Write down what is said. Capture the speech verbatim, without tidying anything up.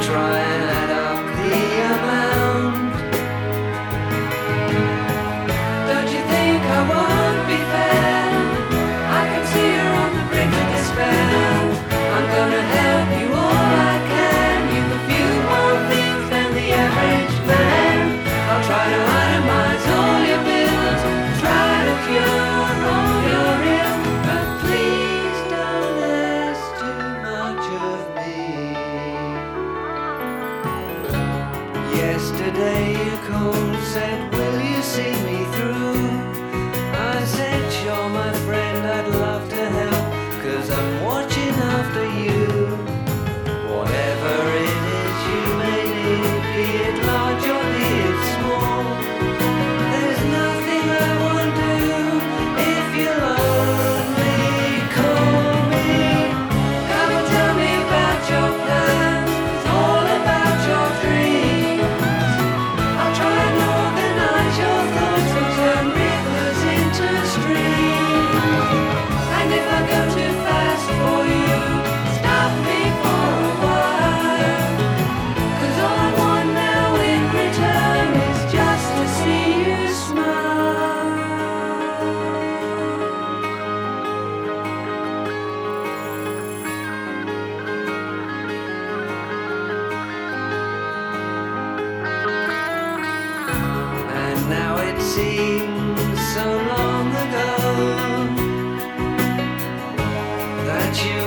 try and add up the amount. Don't you think I won't be fair? I can see you're on the brink of despair. I'm gonna help you all I can. You've a few more things than the average man. I'll try to itemize all your bills, try to cure all your ills, but please don't ask too much of me. Yesterday you called, said, will you see me through? I said, sure my friend, I'd love to help, 'cause I'm watching after you. Whatever it is you may need, be it large or be it small, there's nothing I won't do if you'll only call me. Come and tell me about your plans, all about your dreams. I'll try and organize your thoughts and turn rivers into streams. And if I go too fast for you, stop me for a while. 'Cause all I want now in return is just to see you smile. And now it seems so long ago that you